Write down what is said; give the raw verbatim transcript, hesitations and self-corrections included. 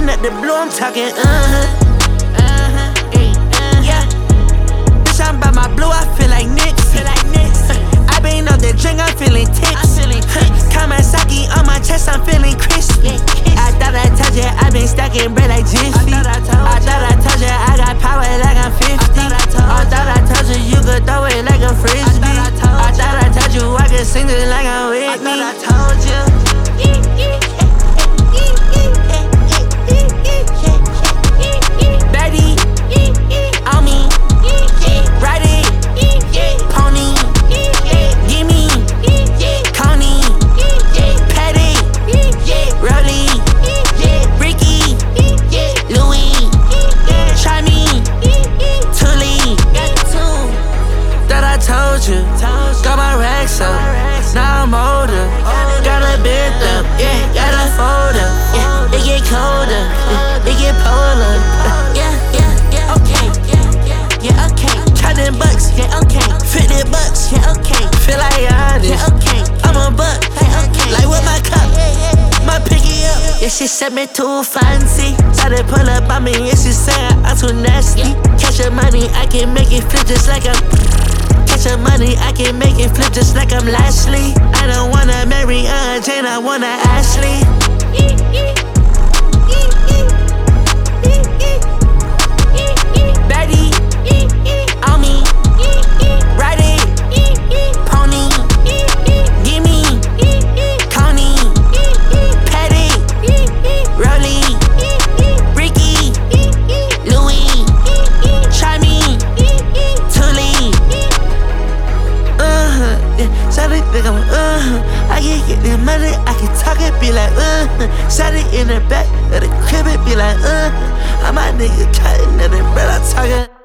Coming at the blue, I'm talking, uh-huh, uh-huh, ay, uh-huh. Yeah. Bitch, I'm by my blue, I feel like Nipsey. Feel like Nipsey. I been on the drink, I'm feeling tips. I'm feeling tips. Kawasaki on my chest, I'm feeling crispy. Yeah, I thought I told you, I been stacking bread like Jiffy. I thought I told, I thought I told you, I got power like I'm fifty. I thought I told, I thought I told you, you could throw it like a frisbee. I thought I told, I thought I told you, I could sing it like I'm Whitney. I thought I told you. Got my racks up, now I'm older. Got a bit up, yeah, got a folder. Yeah, it get colder, yeah, it get polar. Yeah, yeah, yeah, okay, yeah, yeah, okay. Counting bucks, yeah, okay. Fifty bucks, yeah, okay. Feel like honest, yeah, okay. I'm a buck, yeah, okay. Like with my cup, my picky up. Yeah, she said me too fancy. Started pull up on me, yeah, she said I'm too nasty. Catch your money, I can make it flip just like I'm. Catch your money, I can make it flip just like I'm Lashley. I don't wanna marry uh, Jane, I wanna Ashley. Betty, on me, ride it, pony, gimme, Connie, Patty, Rolly, Ricky, Louis, try me, Tully. Shawty think I'm uh-huh. I can get that money, I can talk it, be like uh-huh. Shawty in the back of the crib, it be like uh-huh. I'm my nigga cutting at it, but I'm talking.